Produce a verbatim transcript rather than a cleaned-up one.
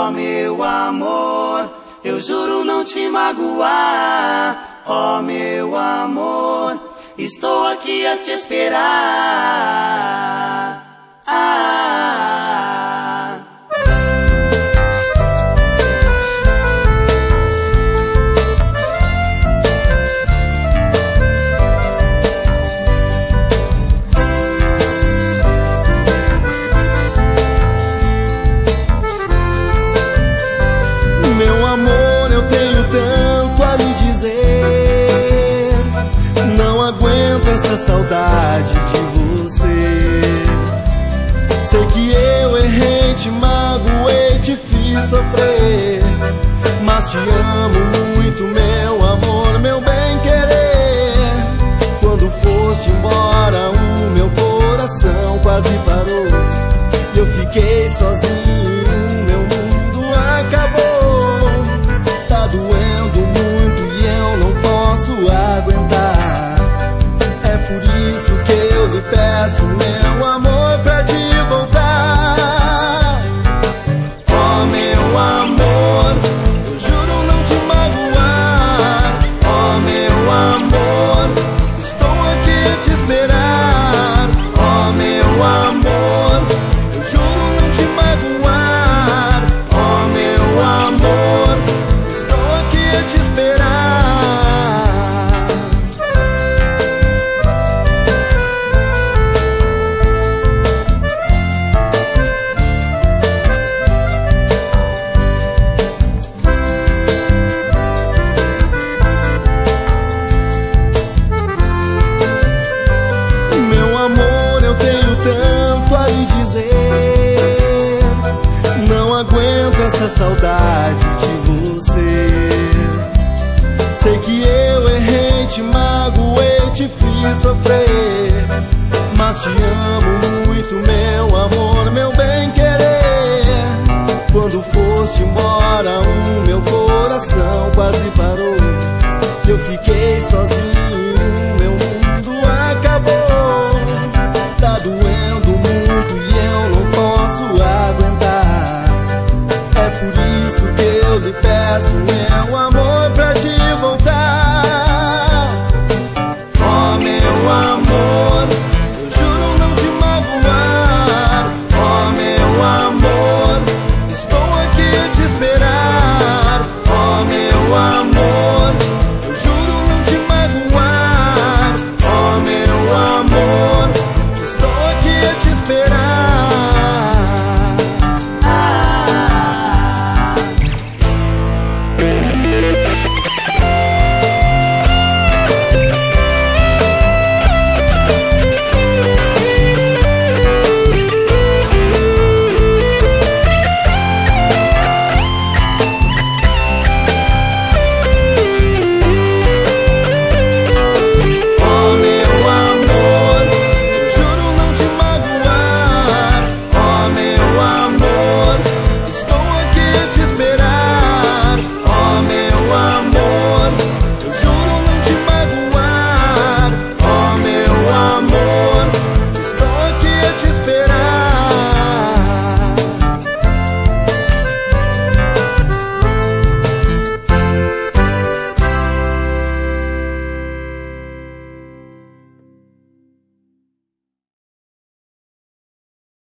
ó meu amor, eu juro não te magoar, ó meu amor, estou aqui a te esperar. Ah. Meu amor, eu tenho tanto a lhe dizer, não aguento esta saudade de você. Sei que eu errei, te magoei, te fiz sofrer, mas te amo muito, meu amor, meu bem-querer. Quando foste embora, o meu coração quase parou, e eu fiquei sozinho, o meu mundo acabou. Tá doendo muito e eu não posso aguentar, é por isso que eu lhe peço, meu amor, pra te voltar. Ó meu amor, eu juro não te magoar, ó meu amor, estou aqui a te esperar. Ó meu amor, eu juro não te magoar, ó meu amor, estou aqui a te esperar. Meu amor, eu tenho tanto a lhe dizer, não aguento essa saudade de você. Sei que eu errei, te magoei, te fiz sofrer, mas te amo muito, meu amor, meu bem-querer. Quando foste embora, o meu coração quase parou, eu fiquei sozinho, meu mundo acabou. Tá doendo muito e eu não posso aguentar, é por isso que eu lhe peço,